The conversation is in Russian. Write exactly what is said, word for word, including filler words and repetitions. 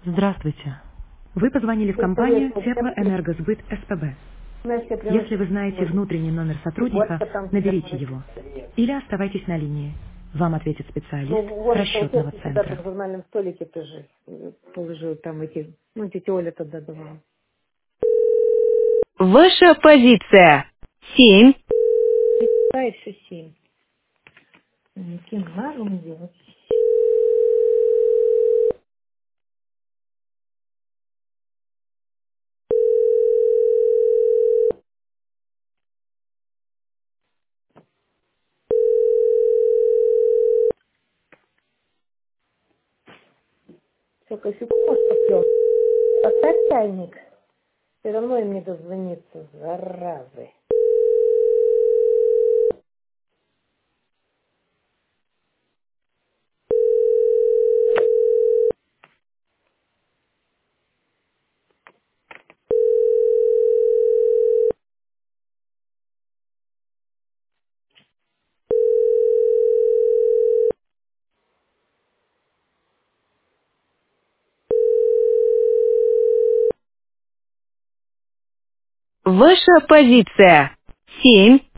Здравствуйте. Вы позвонили в компанию Теплоэнергосбыт СПБ. Если вы знаете внутренний номер сотрудника, наберите его. Или оставайтесь на линии. Вам ответит специалист Ну, вот расчетного салфетки всегда центра. в журнальном столике тоже э, положил там эти, ну, тетя Оля тогда давала. Ваша позиция. Семь. Да, и все семь. М, Кем надо мне делать? Все, кофейку может попьем. Поставь чайник. Все равно им не дозвониться, заразы. Ваша позиция. Семь.